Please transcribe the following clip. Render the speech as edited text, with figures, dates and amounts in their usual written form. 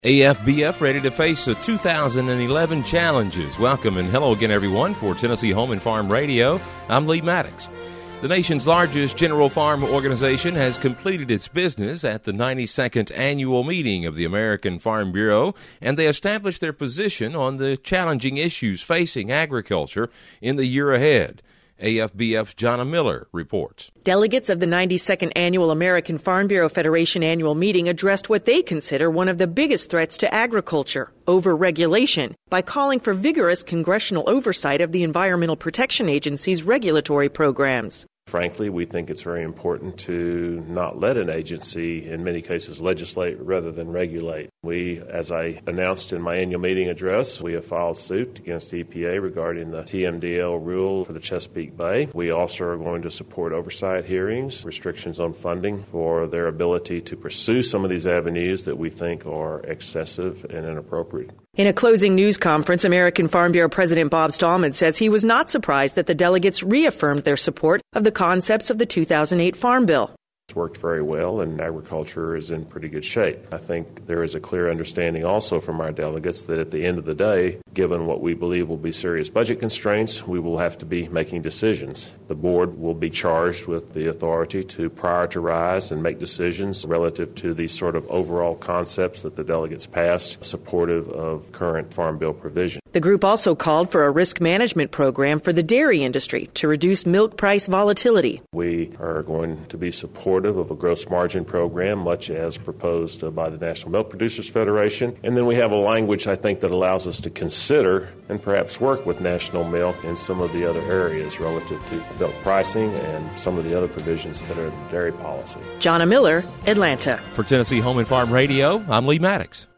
AFBF ready to face the 2011 challenges. Welcome and hello again, everyone, for Tennessee Home and Farm Radio. I'm Lee Maddox. The nation's largest general farm organization has completed its business at the 92nd annual meeting of the American Farm Bureau, and they established their position on the challenging issues facing agriculture in the year ahead. AFBF's Jonna Miller reports. Delegates of the 92nd Annual American Farm Bureau Federation annual meeting addressed what they consider one of the biggest threats to agriculture, over-regulation, by calling for vigorous congressional oversight of the Environmental Protection Agency's regulatory programs. Frankly, we think it's very important to not let an agency, in many cases, legislate rather than regulate. We, as I announced in my annual meeting address, we have filed suit against the EPA regarding the TMDL rule for the Chesapeake Bay. We also are going to support oversight hearings, restrictions on funding for their ability to pursue some of these avenues that we think are excessive and inappropriate. In a closing news conference, American Farm Bureau President Bob Stallman says he was not surprised that the delegates reaffirmed their support of the concepts of the 2008 Farm Bill. It's worked very well, and agriculture is in pretty good shape. I think there is a clear understanding also from our delegates that at the end of the day, given what we believe will be serious budget constraints, we will have to be making decisions. The board will be charged with the authority to prioritize and make decisions relative to these sort of overall concepts that the delegates passed, supportive of current Farm Bill provision. The group also called for a risk management program for the dairy industry to reduce milk price volatility. We are going to be supportive of a gross margin program, much as proposed by the National Milk Producers Federation. And then we have a language, I think, that allows us to consider and perhaps work with National Milk in some of the other areas relative to milk pricing and some of the other provisions that are in dairy policy. Jonna Miller, Atlanta. For Tennessee Home and Farm Radio, I'm Lee Maddox.